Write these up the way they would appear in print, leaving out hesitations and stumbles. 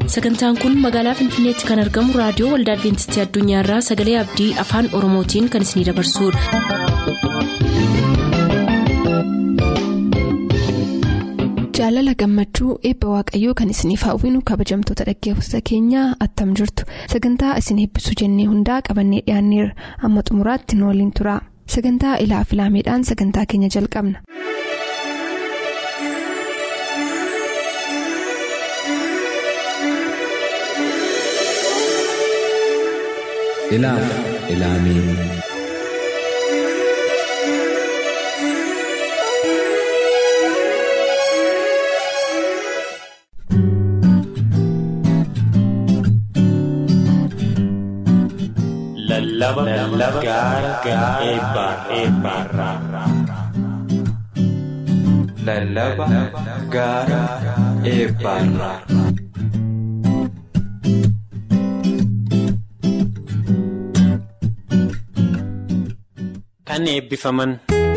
Sagantaan kun magaalaa Finfinneetti kan argamu raadiyoo Waldaa Adventistii Addunyaarraa Sagalee Abdii Afaan Oromootiin kan isinidabarsudha. Jaalala gammachuu eebba waaqayyoo kan isiniif hawwinu kabajamtoota dhaggeeffattoota keenyaa attam jirtu. Sagantaa isin eebbisuu jennee hundaa qabannee dhiyaanneerra. Amma xumuraatti nu waliin tura. Sagantaa ilaa filaameedhaan sagantaa keenya jalqabna. Ilaamee. Lallaba gaara eebbaarraa. Lallaba gaara eebbaarraa. Kan eebbifaman.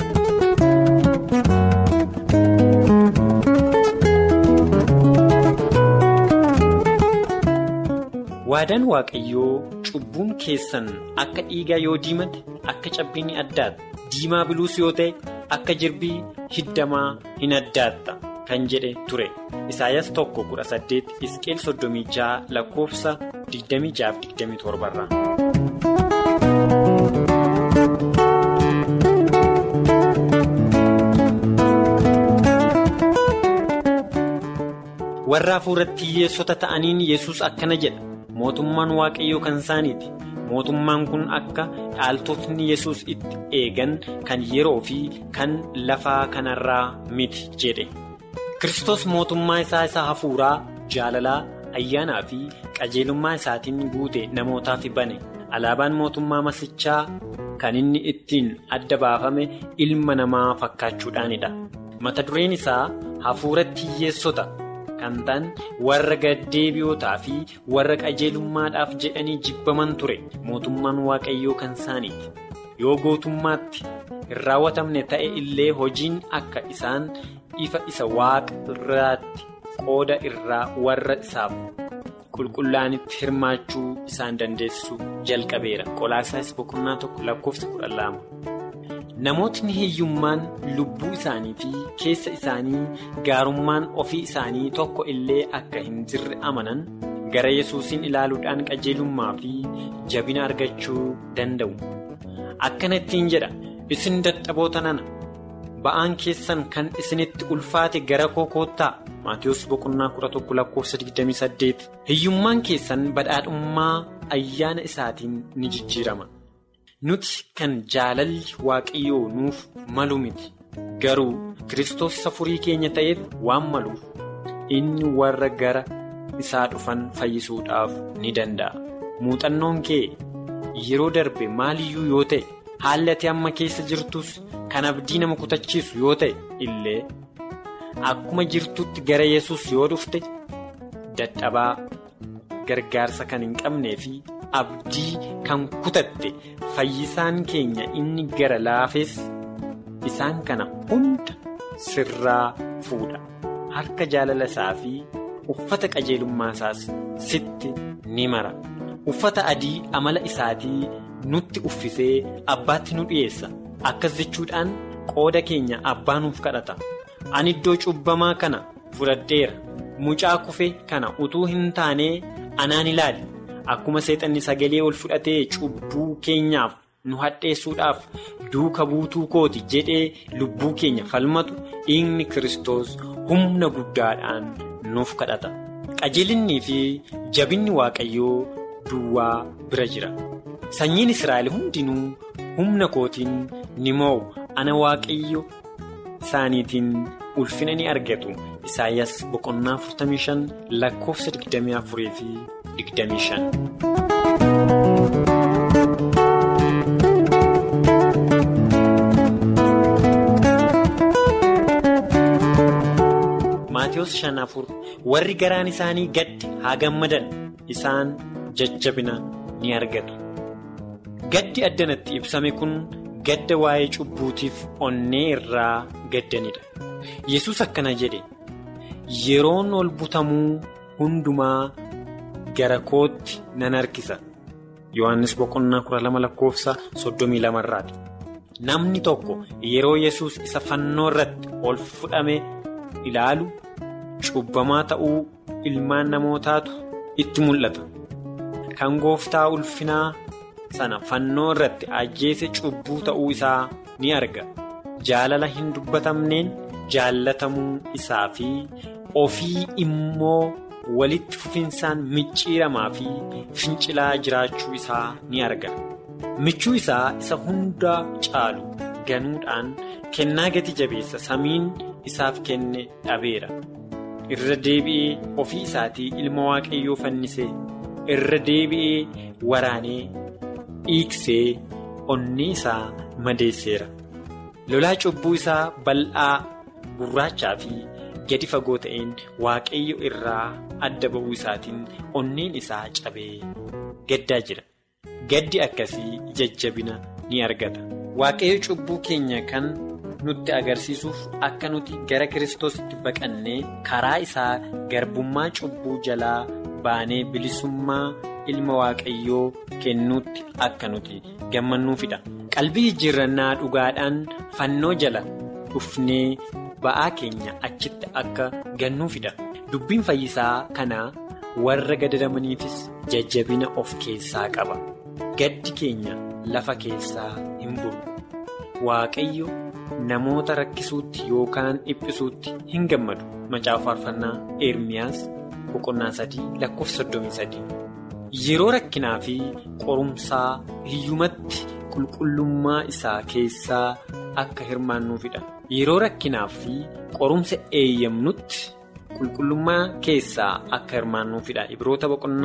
Waadaan Waaqayyoo cubbuun keessan akka dhiigaa yoo diimate akka cabbiin addaata. Diimaa biluus yoo ta'e akka jirbii hiddamaa hin addaatta kan jedhe ture. Isaayyaas 1:18 Hisqeel 36 lakkoofsa 26-27 irraa. Warra hafuuratti hiyyeessota ta'aniin Yesuus akkana jedha. Mootummaan Waaqayyoo kan isaaniiti. Mootummaan kun akka dhaaltotni Yesuus itti eegan kan yeroo fi kan lafaa kanarraa miti jedhe. Kiristoos mootummaa isaa hafuuraa, jaalalaa, ayyaanaa fi qajeelummaa isaatiin guute namootaaf bane. Alaabaan mootummaa masichaa kan inni ittiin adda baafame ilma namaa fakkaachuudhaanidha. Mata dureen isaa hafuuratti hiyyeessota kan ta'an warra gaddeebi'ootaa fi warra qajeelummaadhaaf jedhanii jibbaman ture. Mootummaan Waaqayyoo kan isaaniiti. Yoo gootummaatti hin raawwatamne ta'e illee hojiin akka isaan ifa isa waaqa irraatti qooda irraa warra isaaf qulqullaa'anitti hirmaachuu isaan dandeessu jalqabeera. Qolaasaayis 1:12. Namootni hiyyummaan lubbuu isaanii fi keessa isaanii gaarummaan ofii isaanii tokko illee akka hin jirre amanan gara Yesuusin ilaaluudhaan qajeelummaa fi jabina argachuu danda'u. Akkana ittiin jedha, isin dadhaboota nana ba'aan keessan kan isinitti ulfaate gara koo koottaa. Maatiyos 11:28. Hiyyummaan keessan badhaadhummaa ayyaana isaatiin ni jijjiirama. Nuti kan jaalalli Waaqayyoo nuuf malu miti. Garuu Kiristoos furii keenya ta'eef waan maluuf inni warra gara isaa dhufan fayyisuudhaaf ni danda'a. Muuxannoon kee yeroo darbe maaliyyuu yoo ta'e, haalli ati amma keessa jirtus kan abdii nama kutachiisu yoo ta'e illee akkuma jirtutti gara Yesuus yoo dhufte dadhabaa, gargaarsa kan hin qabnee fi abdii kan kutatte fayyisaan keenya inni gara laafes isaan kana hunda sirraa fuudha. Harka jaalala isaa fi uffata qajeelummaa isaas sitti ni mara. Uffata adii amala isaatii nutti uffisee abbaatti nu dhiyeessa. Akkas jechuudhaan qooda keenya abbaa nuuf kadhata. Ani iddoo cubbamaa kana fudhadheera. Mucaa kufe kana utuu hin taanee anaan ilaali. Akkuma seexanni sagalee ol fudhatee cubbuu keenyaaf nu hadheessuudhaaf duuka buutuu kooti jedhee lubbuu keenya falmatu inni Kiristoos humna guddaadhaan nuuf kadhata. Qajeelinnii fi jabinni Waaqayyoo duwwaa bira jira. Sanyiin Israa'el hundinuu humna kootiin ni moo'u. Ana Waaqayyo isaaniitiin ulfina ni argatu. Isaayyaas 45 lakkoofsa 24 fi 25. Maatiyos 5:4 warri garaan isaanii gadde haa gammadan isaan jajjabina ni argatu. Gaddi addanatti ibsame kun gadda waa'ee cubbuutiif onnee irraa gaddanidha. Yesuus akkana jedhe, yeroon ol butamuu hundumaa gara kootti nan harkisa. Yohaannis 12:32 irraati. Namni tokko yeroo Yesuus isa fannoo irratti ol fudhame ilaalu cubbamaa ta'uu ilmaan namootaatu itti mul'ata. Kan gooftaa ulfinaa sana fannoo irratti ajjeese cubbuu ta'uu isaa ni arga. Jaalala hin dubbatamneen jaallatamuu isaa fi ofii immoo walitti fufinsaan micciiramaa fi fincilaa jiraachuu isaa ni arga. Michuu isaa isa hundaa caalu ganuudhaan kennaa gati jabeessa samiin isaaf kenne dhabeera. Irra deebi'ee ofii isaatii ilma waaqayyoo fannise. Irra deebi'ee waraanee dhiiksee onnee isaa madeesseera. Lolaa cubbuu isaa bal'aa gurraachaa fi gadi fagoo ta'een waaqayyo irraa adda ba'uu isaatiin onneen isaa cabee gaddaa jira. Gaddi akkasii jajjabina ni argata. Waaqayyo cubbuu keenya kan nutti agarsiisuuf akka nuti gara Kiristoositti baqannee karaa isaa garbummaa cubbuu jalaa baanee bilisummaa ilma waaqayyoo kennuutti akka nuti gammannuufidha. Qalbii jijjiirrannaa dhugaadhaan fannoo jala dhufnee ba'aa keenya achitti akka gannuufidha. Dubbiin fayyisaa kanaa warra gadadamaniifis jajjabina of keessaa qaba. Gaddi keenya lafa keessaa hin burqu. Waaqayyo namoota rakkisuutti yookaan dhiphisuutti hin gammadu. Macaafa faarfannaa Ermiyaas 3:33. Yeroo rakkinaa fi qorumsaa hiyyumatti qulqullummaa isaa keessaa akka hirmaannuufidha. Yeroo rakkinaa fi qorumsa eeyyamnutti qulqullummaa keessaa akka hirmaannuufidha. Ibroota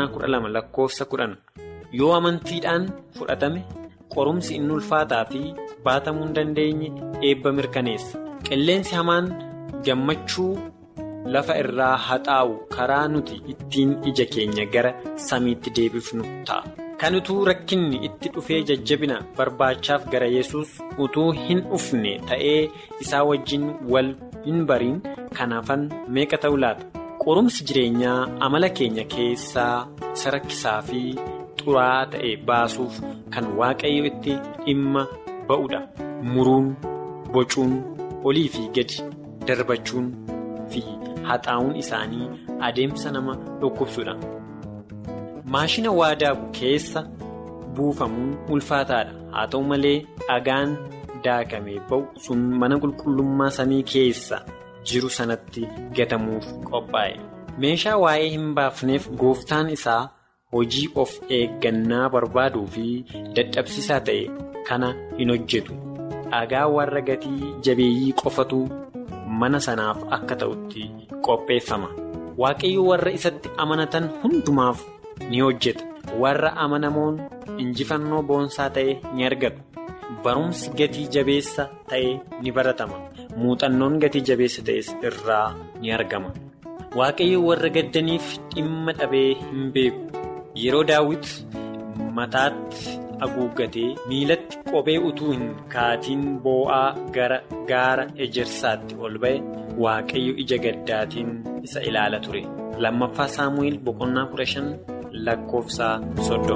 12:10. Yoo amantiidhaan fudhatame qorumsi inni ulfaataa fi baatamuu hin dandeenye eebba mirkaneessa. Qilleensi hamaan gammachuu lafa irraa haxaa'u karaa nuti ittiin ija keenya gara samiitti deebifnu ta'a. Kan utuu rakkinni itti dhufee jajjabina barbaachaaf gara Yesuus utuu hin dhufne ta'ee isaa wajjin wal hin bariin kanaafan meeqa ta'u laata? Qorumsi jireenyaa amala keenya keessaa isa rakkisaa fi xuraa ta'e baasuuf kan waaqayyo itti dhimma ba'uudha. Muruun, bocuun, olii fi gadi darbachuun fi haxaa'uun isaanii adeemsa nama dhukkubsuudha. Maashina waa daaku keessa buufamuun ulfaataadha. Haa ta'u malee dhagaan daakamee ba'u sun mana qulqullummaa samii keessa jiru sanatti gatamuuf qophaa'e. Meeshaa waa'ee hin baafneef gooftaan isaa hojii of eeggannaa barbaaduu fi dadhabsiisaa ta'e kana hin hojjetu. Dhagaa warra gatii jabeeyyii qofatu mana sanaaf akka ta'utti qopheeffama. Waaqayyo warra isatti amanatan hundumaaf ni hojjeta. Warra amanamoon injifannoo boonsaa ta'e ni argatu. Barumsi gatii jabeessa ta'e ni baratama. Muuxannoon gatii jabeessa ta'es irraa ni argama. Waaqayyo warra gaddaniif dhimma dhabee hin beeku. Yeroo Daawit mataatti haguuggatee miilatti kophee utuu hin kaatiin boo'aa gara gaara ejersaatti ol ba'e Waaqayyo ija gaddaatiin isa ilaala ture. Lammaffaa Saamu'eel 15:30.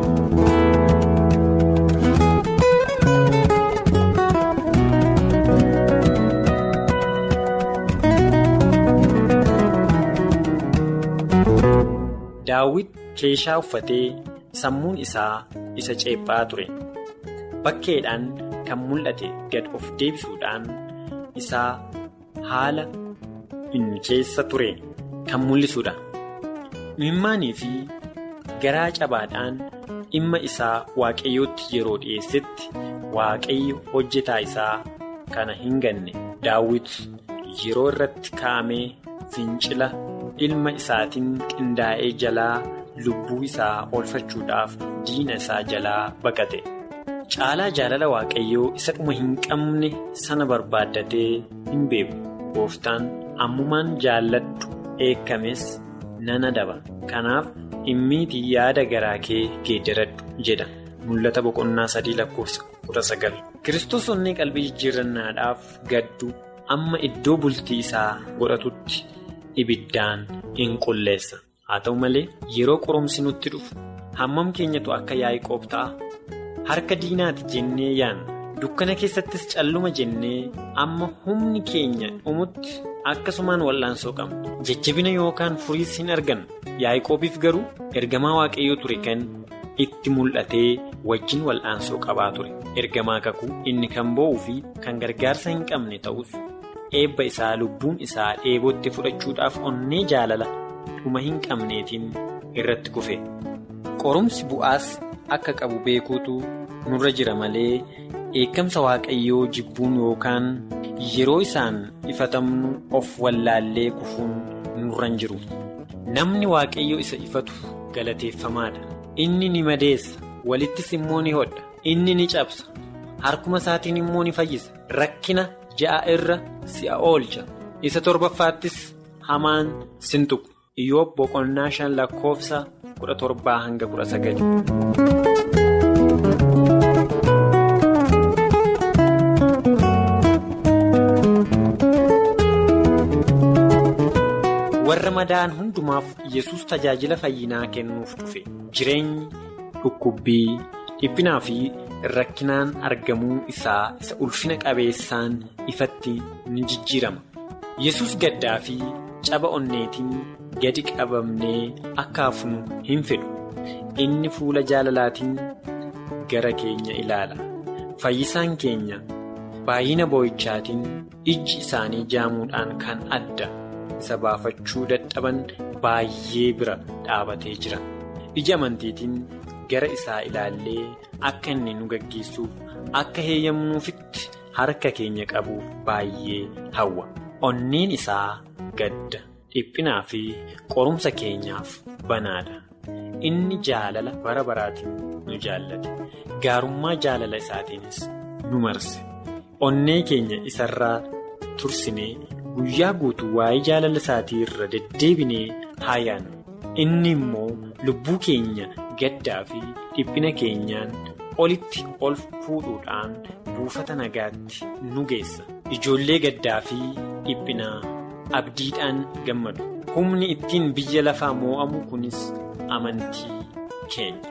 Daawit keeshaa uffatee sammuun isaa isa ceephaa ture. Bakkeedhaan kan mul'ate gad of deebisuudhaan isaa haala inni keessa ture kan mul'isuudha. Mimmaanii fi garaa cabaadhaan dhimma isaa waaqayyootti yeroo dhiyeessetti waaqayyo hojjetaa isaa kana hin ganne. Daawit yeroo irratti kaa'amee fincila ilma isaatiin qindaa'ee jalaa lubbuu isaa oolfachuudhaaf diina isaa jalaa baqate. Caalaa jaalala waaqayyoo isa dhuma hin qabne sana barbaaddatee hin beeku. Gooftaan ammumaan jaalladhu eekkames nan adaba. Kanaaf dhimmiitii yaada garaa kee geeddaradhu jedha. Mul'ata 3:19. Kiristoos onnee qalbii jijjiirrannaadhaaf gaddu amma iddoo bultii isaa godhatutti ibiddaan hin qulleessa. haa ta'u malee yeroo qorumsi nutti dhufu hammam keenyatu akka Yaaqoob ta'a. Harka diinaati jennee yaanna. Dukkana keessattis calluma jennee amma humni keenya dhumutti akkasumaan wal'aansoo qabna. Jajjabina yookaan furiis hin argannu. Yaaqoobiif garuu ergamaa Waaqayyoo ture kan itti mul'atee wajjin wal'aansoo qabaa ture. Ergamaa kakuu inni kan boo'uu fi kan gargaarsa hin qabne ta'us eebba isaa lubbuun isaa dheebootti fudhachuudhaaf onnee jaalala dhuma hin qabneetiin irratti kufe. Qorumsi bu'aas akka qabu beekuutu nurra jira malee eekamsa Waaqayyoo jibbuun yookaan yeroo isaan ifatamnu of wallaallee kufuun nurra hin jiru. Namni Waaqayyoo isa ifatu galateeffamaadha. Inni ni madeessa, walittis immoo ni hodha. Inni ni cabsa, harkuma isaatiin immoo ni fayyisa. Rakkina ja'a irra si'a oolcha. Isa torbaffaattis hamaan sin tuqu. Iyyoob boqonnaa 5 lakkoofsa 17-19. Warra madaa'an hundumaaf Yesuus tajaajila fayyinaa kennuuf dhufe. Jireenyi, dhukkubbii, dhiphinaa fi rakkinaan argamuu isaa isa ulfina qabeessaan ifatti ni jijjiirama. Yesuus gaddaa fi caba onneetiin gadi qabamnee akka hafnu hin fedhu. Inni fuula jaalalaatiin gara keenya ilaala. Fayyisaan keenya baay'ina boo'ichaatiin ijji isaanii jaamuudhaan kan adda isa baafachuu dadhaban baay'ee bira dhaabatee jira. Ija amantiitiin gara isaa ilaallee akka inni nu gaggeessuuf akka heeyyamnuufitti harka keenya qabuuf baay'ee hawwa. Onneen isaa gadda, dhiphinaa fi qorumsa keenyaaf banaadha. Inni jaalala bara baraatiin nu jaallate. Gaarummaa jaalala isaatiinis nu marse. Onnee keenya isarraa tursinee guyyaa guutuu waa'ee jaalala isaatii irra deddeebinee haa yaadnu. Inni immoo lubbuu keenya gaddaa fi dhiphina keenyaan olitti ol fuudhuudhaan buufata nagaatti nu geessa. Ijoollee gaddaa fi dhiphinaa abdiidhaan gammadu. Humni ittiin biyya lafaa moo'amu kunis amantii keenya.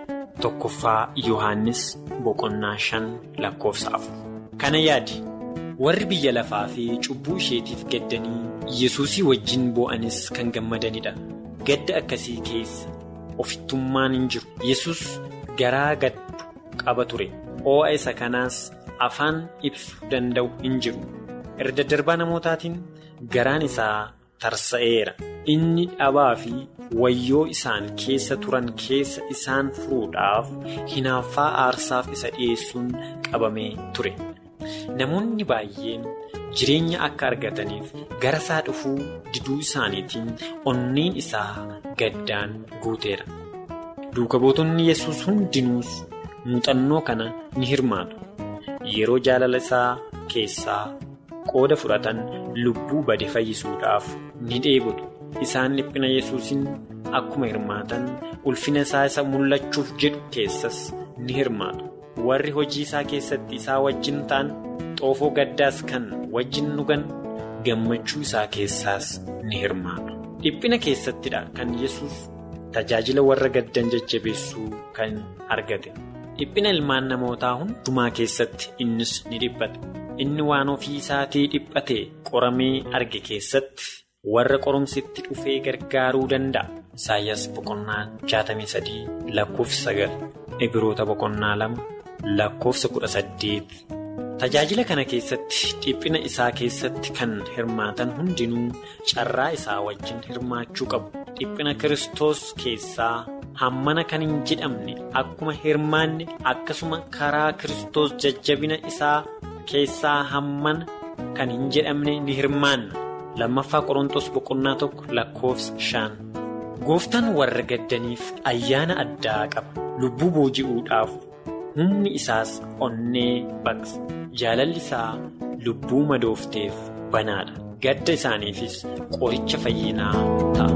1 Yohaannis boqonnaa 5 lakkoofsa 4. Kana yaadi. Warri biyya lafaa fi cubbuu isheetiif gaddanii Yesuusii wajjin boo'anis kan gammadanidha. Gadda akkasii keessa ofittummaan hin jiru. Yesuus garaa gaddu qaba ture. Oo'a isa kanaas afaan ibsuu danda'u hin jiru. Irra daddarbaa namootaatiin garaan isaa tarsa'eera. Inni dhabaa fi wayyoo isaan keessa turan keessa isaan furuudhaaf hinaaffaa aarsaaf isa dhiyeessuun qabamee ture. Namoonni baay'een jireenya akka argataniif gara isaa dhufuu diduu isaaniitiin onneen isaa gaddaan guuteera. Duuka buutonni Yesuus hundinuus muuxannoo kana ni hirmaatu. Yeroo jaalala isaa keessaa qooda fudhatan lubbuu bade fayyisuudhaaf ni dheebotu. Isaan dhiphina Yesuusin akkuma hirmaatan ulfina isaa isa mul'achuuf jedhu keessas ni hirmaatu. Warri hojii isaa keessatti isaa wajjin ta'an xoofoo gaddaas kan wajjin dhugan gammachuu isaa keessaas ni hirmaatu. Dhiphina keessattidha kan Yesuus tajaajila warra gaddan jajjabeessuu kan argate. Dhiphina ilmaan namootaa hundumaa keessatti innis ni dhiphate. Inni waan ofii isaatii dhiphatee qoramee arge keessatti warra qorumsitti dhufee gargaaruu danda'a. Isaayyaas boqonnaa 63 lakkoofsa 9, Ibroota boqonnaa 2 lakkoofsa 18. Tajaajila kana keessatti dhiphina isaa keessatti kan hirmaatan hundinuu carraa isaa wajjin hirmaachuu qabu. Dhiphina Kiristoos keessaa hammana kan hin jedhamne akkuma hirmaanne akkasuma karaa Kiristoos jajjabina isaa keessaa hammana kan hin jedhamne ni hirmaanna. 2 Qorontos boqonnaa 1 lakkoofsa 5. Gooftaan warra gaddaniif ayyaana addaa qaba. Lubbuu booji'uudhaaf humni isaas onnee baqsa. Jaalalli isaa lubbuu madoofteef banaadha. Gadda isaaniifis qoricha fayyinaa ta'a.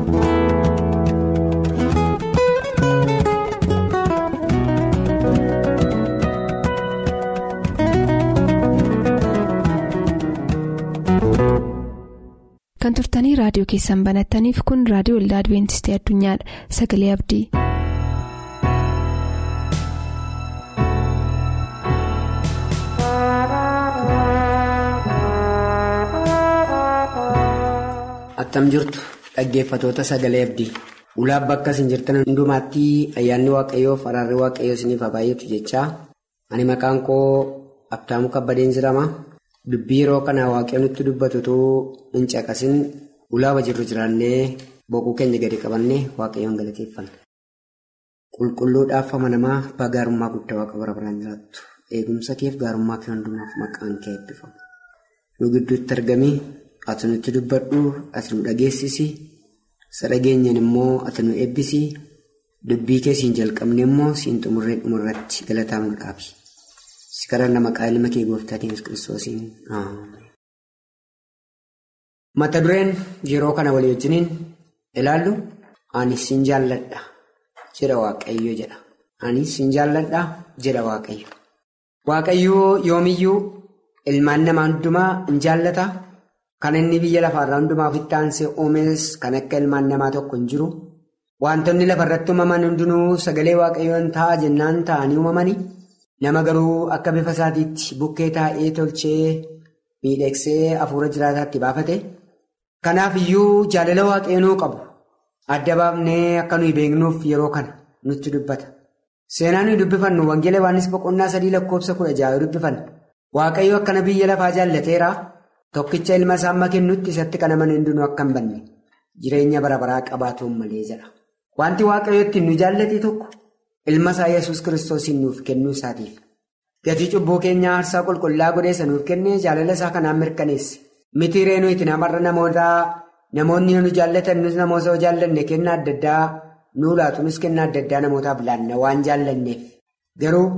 Kan turtanii raadiyoo keessan banattaniif kun raadiyoo Waldaa Adventistii Addunyaadha. Sagalee Abdii. Attam jirtu dhaggeeffatoota Sagalee Abdii. Ulaa bakka isin jirtan hundumaatti ayyaanni Waaqayyoof araarri Waaqayyoo isiniif haa baay'atu jechaa. Ani maqaan koo Abtaamuu Kabbadeen jedhama. Dubbii yeroo kana Waaqayyoon nutti dubbatutu hin caqasin ulaaba jirru jiraannee boquu keenya gadi qabannee Waaqayyoon galateeffanna. Qulqulluudhaaf amanamaa abbaa gaarummaa guddaa Waaqa bara baraan jiraattu. Eegumsa keef gaarummaa kee hundumaaf maqaan kee eebbifamu. Nu gidduutti argamii ati nutti dubbadhu, ati nu dhageessisi. Isa dhageenyaan immoo ati nu eebbisi. Dubbii kee siin jalqabne immoo siin xumurree dhumarratti galataa nu dhaabi. Si kadhanna maqaa ilma kee gooftaa Yesuus Kiristoosiin. Mata dureen yeroo kana walii wajjiniin ilaallu ani sin jaalladha jedha Waaqayyo jedha. Ani sin jaalladha jedha Waaqayyo. Waaqayyo yoomiyyuu ilmaan namaa hundumaa hin jaallata. Kan inni biyya lafaarraa hundumaa ofitti aansee uumes kan akka ilmaan namaa tokko hin jiru. Wantoonni lafarratti uumaman hundinuu sagalee Waaqayyoon ta'a jennaan ta'anii uumamani. Nama garuu akka bifa isaatiitti bukkee taa'ee tolchee miidhagsee hafuura jiraataatti baafate. Kanaaf iyyuu jaalala Waaqayyoo qabu adda baafnee akka nuyi beeknuuf yeroo kana nutti dubbata. Seenaa nuyi dubbifannu Wangeela Yohaannis boqonnaa 3:16 dubbifanna. Waaqayyo akkana biyya lafaa jaallateera. Tokkicha ilma isaa amma kennutti isatti kan amanu hundinuu akka hin banne jireenya bara baraa qabaatuun malee jedha. Wanti Waaqayyo ittiin nu jaallate tokko ilma isaa Yesuus Kiristoosiin nuuf kennuu isaatiif. Gatii cubbuu keenyaa aarsaa qulqullaa godhee nuuf kennee jaalala isaa kanaan mirkaneesse. Miti reenuu itti namarra namoonni nu jaallatan nus namoota jaallanne kennaa adda addaa nuu laatu nus kennaa adda addaa namootaaf laanna waan jaallanneef. Garuu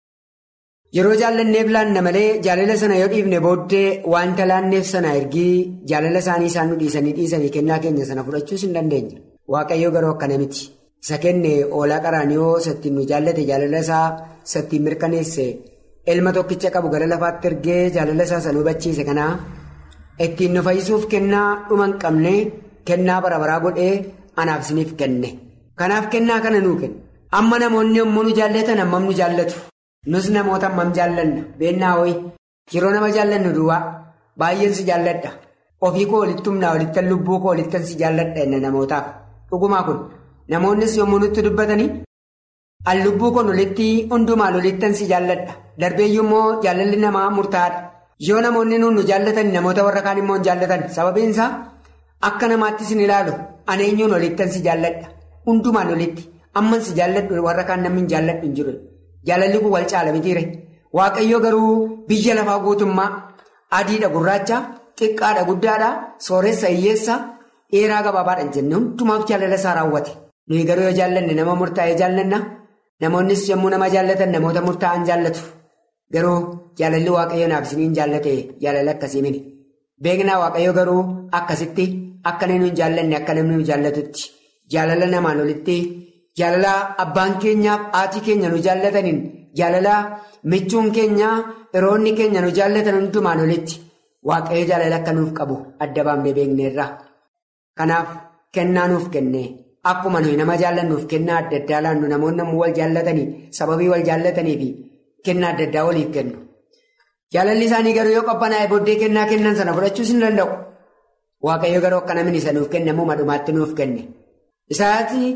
yeroo jaallanneef laanna malee jaalala sana yoo dhiifne booddee wanta laanneef sana ergii jaalala isaanii isaan nu dhiisanii kennaa keenya sana fudhachuus hin dandeenya. Waaqayyo garuu akkana miti. Isa kenne oolaa qaraaniyoo sattiin nu jaallate jaalala isaa sattiin mirkaneesse ilma tokkicha qabu gara lafaatti ergee jaalala isaa sana hubachiise kanaa ittiin nu fayyisuuf kennaa dhuma hin qabne kennaa bara baraa godhee anaaf isiniif kenne. Kanaaf kennaa kana nuu kenne. Amma namoonni yommuu nu jaallatan hammam nu jaallatu. Nus namoota hammam jaallanna beennaa ho'i yeroo nama jaallannu duwwaa baay'een si jaalladha. Ofii koo walitti humnaa walittan lubbuu koo walittan si jaalladha inni namootaaf. Dhugumaa kun namoonnis yommuu nutti dubbatanii an lubbuu kun walitti hundumaan walittan si jaalladha. Darbeeyyuu immoo jaalalli namaa murtaa'aadha. Yoo namoonni nu jaallatan namoota warra kaan immoo hin jaallatan sababiin isaa akka namaattis ni ilaalu an eenyuun walittan si jaalladha. Hundumaan walitti amman si jaalladhu warra kaan namni hin jaalladhu hin jiru. Jaalalli kun wal caala mitiire. Waaqayyo garuu biyya lafaa guutummaa adiidha gurraacha xiqqaadha guddaadha sooressa hiyyeessa dheeraa gabaabaadhaan jenne hundumaaf jaalala isaa raawwate. Nuyi garuu yoo jaallanne nama murtaa'ee jaallanna. Namoonnis yommuu nama jaallatan namoota murtaa'an jaallatu. Garuu jaalalli Waaqayyo naaf isiniin jaallate jaalala akkasii mini. Beeknaa Waaqayyo garuu akkasitti akka namni hin jaallanne akka namni nu jaallatutti jaalala namaan olitti jaalala abbaan keenyaaf haati keenya nu jaallataniin jaalala michuun keenya firoonni keenya nu jaallatan hundumaan olitti Waaqayyo jaalala akka nuuf qabu adda baafnee beekneerra. Kanaaf kennaa nuuf kenne akkuma nuyi nama jaallannuuf kennaa adda addaa laannu namoonni wal jaallatanii sababii wal jaallataniifi kennaa adda addaa waliif kennu. Jaalalli isaanii garuu yoo qabbanaa'e booddee kennaa kennan sana fudhachuus hin danda'u. Waaqayyo garuu akka namni isa nuuf kenne dhumaatti nuuf kenne. Isaatti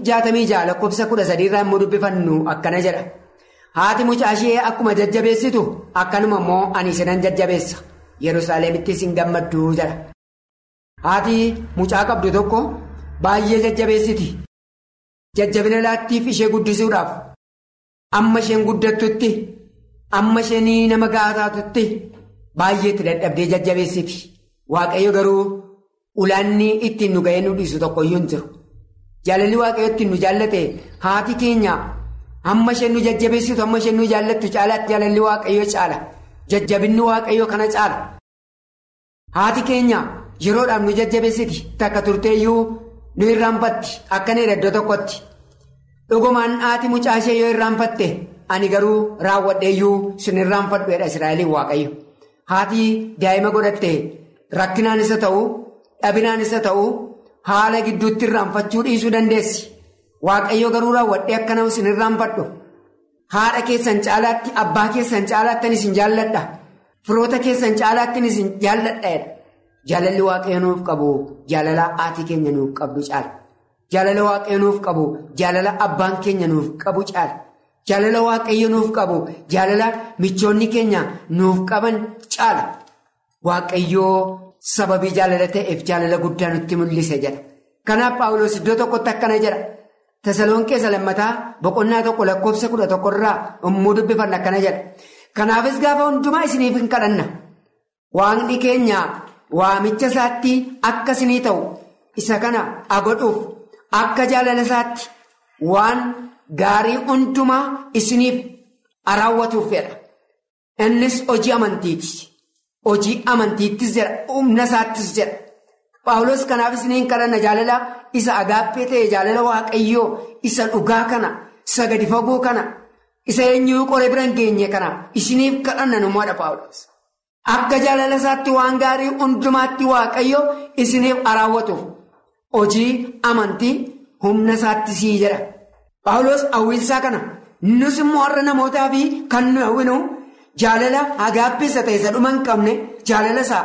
66:13 irraa immoo dubbifannu akkana jedha. Haati mucaa ishee akkuma jajjabeessitu akkanuma immoo ani isinan jajjabeessa. Yerusaalemitti isin gammaddu jedha. Haati mucaa qabdu tokko baay'ee jajjabeessiti. Jajjabina laattiif ishee guddisuudhaaf amma isheen guddattutti amma isheen nama gaataatutti baay'eetti dadhabdee jajjabeessiti. Waaqayyo garuu ulaanni ittiin nu ga'ee nu dhiisu tokkoyyuu hin jiru. Jaalalli Waaqayyo ittiin nu jaallate haati keenya amma isheen nu jajjabeessitu amma isheen nu jaallattu caalaatti jaalalli Waaqayyo caala. Jajjabinni Waaqayyo kana caala. Haati keenya yeroodhaaf nu jajjabeessiti takka turteeyyuu nu irraanfatti akka inni iddoo tokkotti. Dhugumaan haati mucaa ishee yoo irraanfatte ani garuu raawwadheeyyuu sin irraanfadhuedha Israa'eliin Waaqayyo. Haati daa'ima godhatte rakkinaan isa ta'u dhabinaanis haa ta'u haala gidduutti irraanfachuu dhiisuu dandeessi. Waaqayyo garuu raawwadhee akkana isin irraanfadhu. Haadha keessan caalaatti abbaa keessan caalaattan isin jaalladha. Firoota keessan caalaattan isin jaalladhaadha. Jaalalli waaqayyo nuuf qabu jaalala haati keenya nuuf qabdu caala. Jaalala waaqayyo nuuf qabu jaalala abbaan keenya nuuf qabu caala. Jaalala waaqayyo nuuf qabu jaalala michoonni keenya nuuf qaban caala. Waaqayyoo sababii jaalala ta'eef jaalala guddaa nutti mul'ise jedha. Kanaaf Paawuloos iddoo tokkotti akkana jedha. Tasalonqee lammataa boqonnaa 1:11 irraa yommuu dubbifanna akkana jedha. Kanaafis gaafa hundumaa isiniif hin kadhanna. Waaqni keenya waamicha isaatti akka isinii ta'u isa kana agodhuuf akka jaalala isaatti waan gaarii hundumaa isiniif raawwatuuf fedha. Innis hojii amantiiti. Hojii amantiittis jedha. Humna isaattis jedha. Paawulos kanaaf isiniin kadhanna jaalala isa agaappee ta'e jaalala waaqayyoo isa dhugaa kana isa gadi fagoo kana isa eenyuu qoree bira hin geenye kana isiniif kadhanna numoodha Paawulos. Akka jaalala isaatti waan gaarii hundumaatti waaqayyoo isiniif raawwatuuf hojii amantii humna isaatti sii jedha. Paawulos hawwiinsaa kana nus immoo har'a namootaa fi kan nu hawwinu jaalala agaappee isa ta'e isa dhuma hin qabne jaalala isaa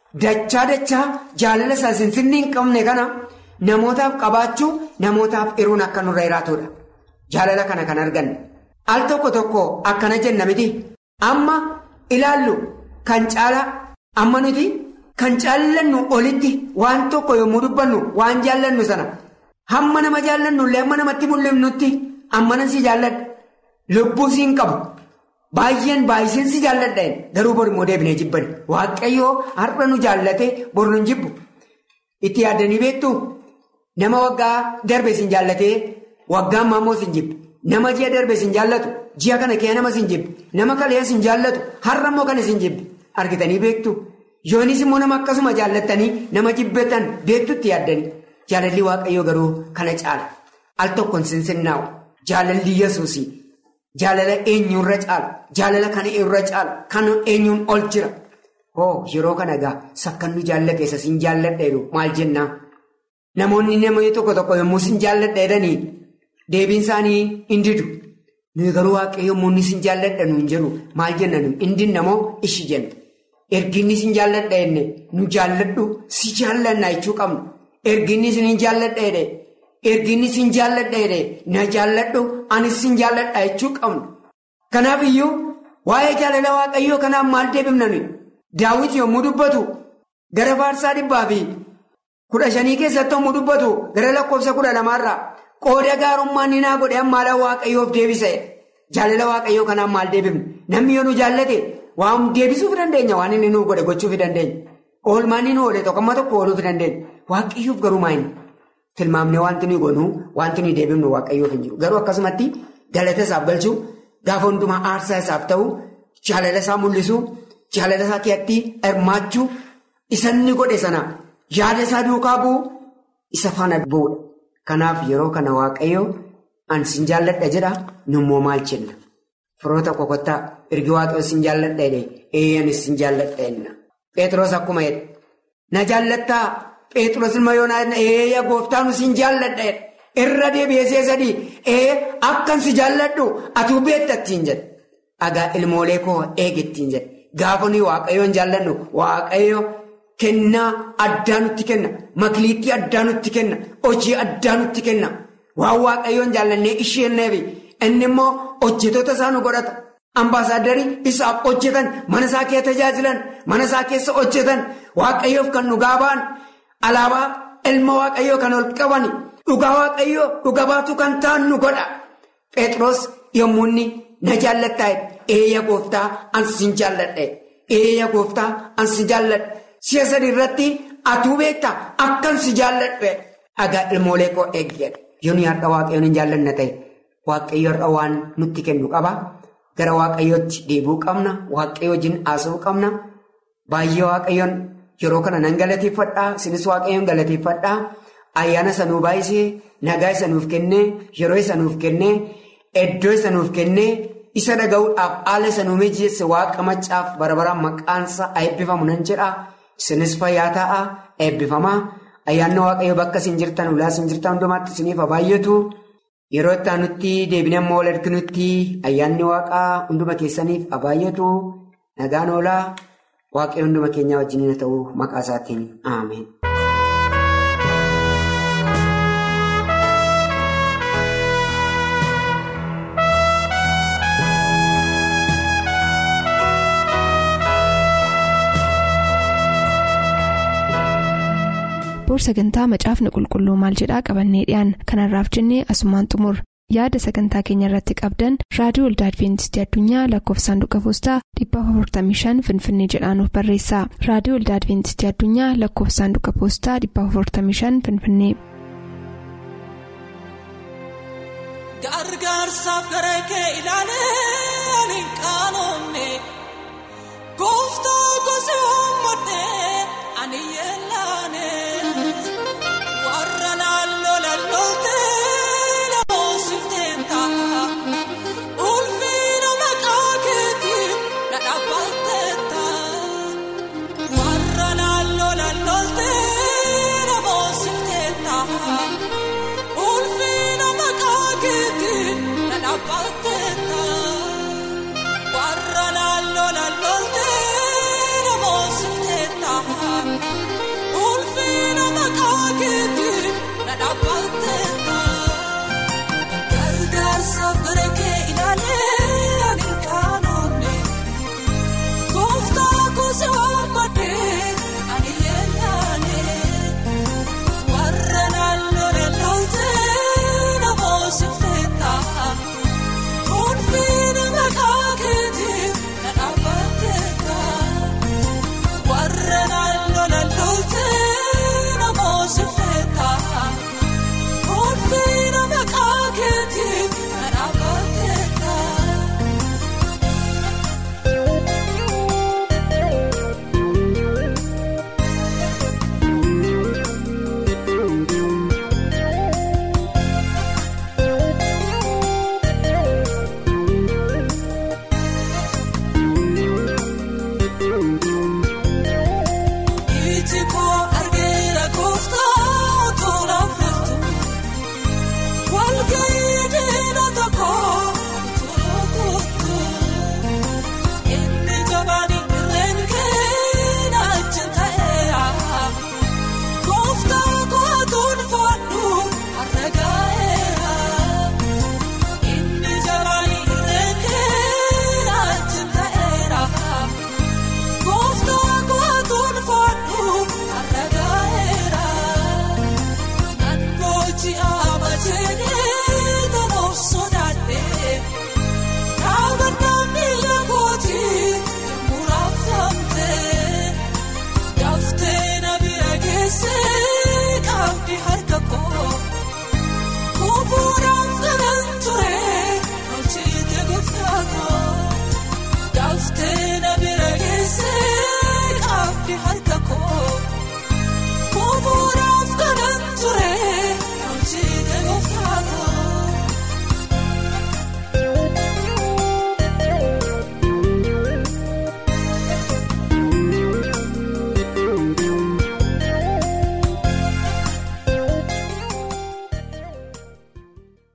dachaa jaalala isaa sinsinni hin qabne kana namootaaf qabaachuu namootaaf hiruun akka nurra jiraatudha. Jaalala kana kan arganne al tokko akkana jenna miti. Amma ilaallu kan caala amma nuti kan jaallannu olitti waan tokko yommuu dubbannu waan jaallannu sana hamma nama jaallannullee hamma namatti mul'ifnutti ammana si jaalladha. Lubbuu si hin qabu. Baay'een si jaalladha garuu bor immoo deebinee jibbani. Waaqayyoo har'a nu jaallate bor nu jibbu. Itti yaaddanii beektu nama waggaa darbe sin jaallatee waggaa ammaa immoo sin jibbi. Nama ji'a darbe sin jaallatu ji'a kana kee nama sin jibbi. Nama kalee sin jaallatu har'a immoo kana sin jibbi. Argitanii beektu. Yoonis immoo nama akkasuma jaallattanii nama jibbetan beektutti yaaddanii. Jaalalli waaqayyoo garuu kana caala. Al tokkoon sinsinnaa'u. Jaalalli Yesuusii. Jaalala eenyuurra caala. Jaalala kana irra caala. Kan eenyuun ol jira. Yeroo kana egaa sakkan nu jaallate isa sin jaalladha jedhu maal jennaa? Namoonni namoonni tokko yommuu sin jaalladha jedhanii deebiin isaanii hin didu. Nuyi garuu waaqayyo yommuu inni sin jaalladha nuun jedhu maal jenna nuyi? Indin namoo ishi jenna. Erginni sin jaalladha jenne nu jaalladhu si jaallanna jechuu qabnu. Erginni sin jaalladha jedhe. Erginni sin jaalladha jedhe na jaalladhu anis sin jaalladha jechuu qabnu. Kanaaf iyyuu waa'ee jaalala waaqayyoo kanaaf maal deebifna nuyi? Daawit yommuu dubbatu gara faarsaa 115 keessatti yommuu dubbatu gara lakkoofsa 12 irraa qooda gaarummaan ni naa godhe ammaadhaan waaqayyoof deebisa. Jaalala waaqayyoo kanaaf maal deebifna? Namni yoo nu jaallate waan deebisuuf dandeenya waan inni nu godhe gochuuf dandeenya. Oolmaan inni nu oole tokkummaa tokko ooluuf dandeenya. Waaqayyoof garuu maayini? Tilmaamnee wanti nuyi goonuu wanti nuyi deebifnu waaqayyoof hin jiru. Garuu akkasumatti galata isaaf galchuu gaafa hundumaa aarsaa isaaf ta'uu jaalala isaa mul'isuu jaalala isaa keessatti hirmaachuu isanni godhe sana yaada isaa duukaa bu'u isa faana bu'uudha. Kanaaf yeroo kana waaqayyoo ani sin jaalladha jedha nummoo maal jenna? Firoota kokottaa ergi waaqayyoo sin jaalladha jedhe anis sin jaalladha jenna. Phexros akkuma jedhe na jaallattaa? Phexros ilma Yoonaa gooftaan sin jaalladha irra deebi'ee sadii akkan si jaalladhu atuu beektattiin jedhe. Dhagaa ilmoolee koo eegettiin jedhe. Gaafa nuyi waaqayyoon jaalladhu waaqayyo kennaa addaa nutti kenna. Makliitti addaa nutti kenna. Hojii addaa nutti kenna. Waan waaqayyoon jaallannee isheenneefi inni immoo hojjetoota isaa nu godhata. Ambaasaaddarii isaaf hojjetan mana isaa keessa tajaajilan mana isaa keessa hojjetan waaqayyoof kan dhugaa ba'an. Alaabaa ilma waaqayyoo kan ol qaban dhugaa waaqayyoo dhuga baatu kan ta'an nu godha. Phexros yommuu inni na jaallattaa eeyya gooftaa ansi sin jaalladha. Eeyya gooftaa ansi jaalladha. Si'a sadii irratti atuu beekta akkan si jaalladha. Dhagaa ilmoolee koo eeggadha. Yoo nuyi har'a waaqayyoon hin jaallanna ta'e waaqayyo har'a waan nutti kennu qaba. Gara waaqayyootti deebi'uu qabna. Waaqayyoo wajjin haasa'uu qabna. Baay'ee waaqayyoon. Yeroo kana nan galateeffadhaa isinis waaqayyoon galateeffadhaa ayyaana sanuu baay'isee nagaa isa nuuf kennee yeroo isa nuuf kennee iddoo isa nuuf kennee isa dhaga'uudhaaf haala isa nuu mijeesse waaqa macaaf bara baraan maqaansa eebbifamu nan jedhaa isinis fayyaa ta'aa eebbifamaa. Ayyaanni waaqayyo bakka isin jirtan ulaa isin jirtan hundumaatti isiniif haa baay'atu. Yeroo itti aanutti deebinee ammoo wal arginutti ayyaanni waaqaa hunduma keessaniif haa baay'atu. Nagaan oolaa. Waaqayyo hunduma keenyaa wajjin haa ta'u maqaa isaatiin ameen. Boor sagantaa macaafni qulqulluu maal jedhaa qabannee dhiyaan kanarraaf jennee asumaan xumur. Yaada sagantaa keenya irratti qabdan raadiyoo Waldaa Adventistii Addunyaa lakkoofsa saanduqa poostaa 455 Finfinnee jedhaanuf barreessaa. Raadiyoo Waldaa Adventistii Addunyaa lakkoofsa saanduqa poostaa 455 Finfinnee. Gargaarsaaf gara kee ilaalee ni qaanoomne gooftaa gosa uummatee ani yeelaane warra naannoo lalloote. Ulfina maqaa keetiin na dhaabbatte.